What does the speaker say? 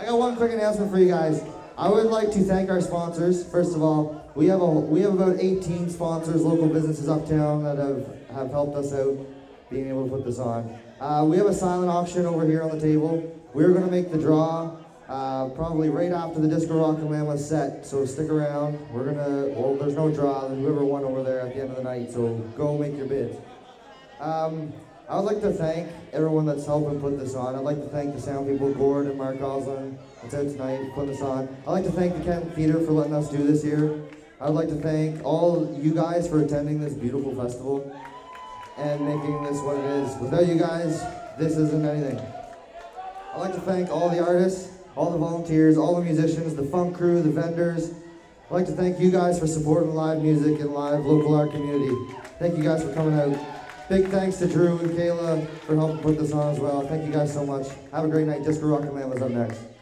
I got one quick announcement for you guys. I would like to thank our sponsors. First of all, we have about 18 sponsors, local businesses uptown that have helped us out being able to put this on. We have a silent auction over here on the table. We're gonna make the draw probably right after the Disco Rockland was set, so stick around. There's no draw, whoever won over there at the end of the night, so go make your bid. I would like to thank everyone that's helping put this on. I'd like to thank the sound people, Gord and Mark Goslin, that's out tonight, putting this on. I'd like to thank the Kent Theatre for letting us do this here. I would like to thank all you guys for attending this beautiful festival and making this what it is. Without you guys, this isn't anything. I'd like to thank all the artists, all the volunteers, all the musicians, the funk crew, the vendors. I'd like to thank you guys for supporting live music and live local art community. Thank you guys for coming out. Big thanks to Drew and Kayla for helping put this on as well. Thank you guys so much. Have a great night. Disco Rockland was up next.